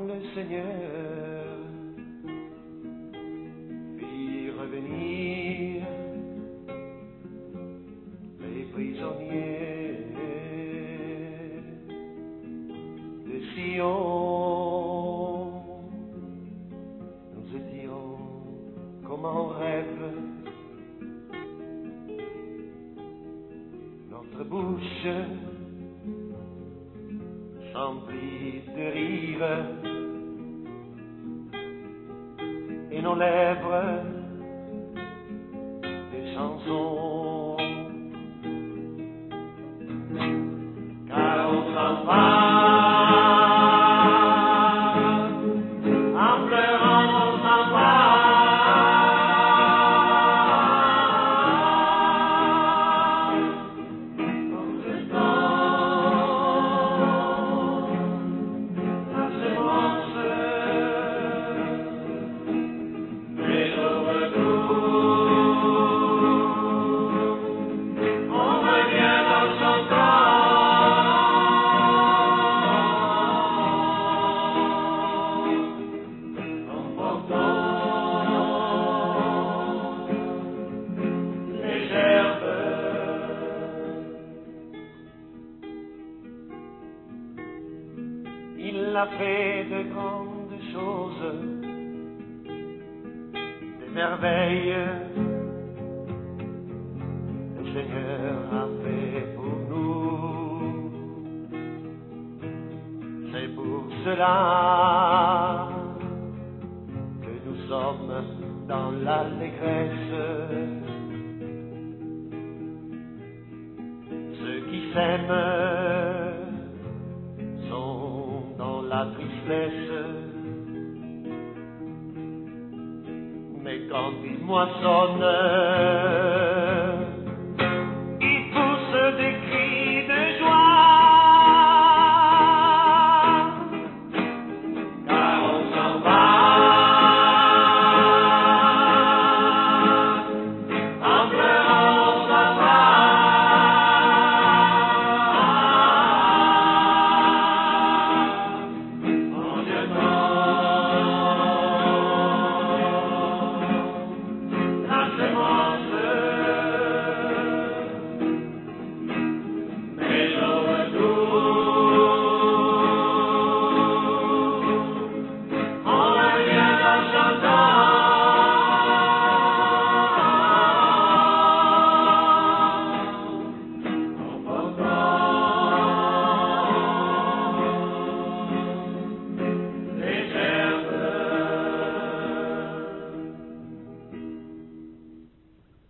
le Seigneur fit revenir les prisonniers de Sion. Nous étions comme en rêve, notre bouche remplie de rires et nos lèvres des chansons, car on s'en va en pleurant, on s'en va en restant la semence. Mais au retour on revient dans son temps, emportant les herbes. Il a fait de grandes choses, des merveilles. Le Seigneur a fait pour nous. C'est pour cela que nous sommes dans l'allégresse. Ceux qui s'aiment sont dans la tristesse, mais quand ils moissonnent,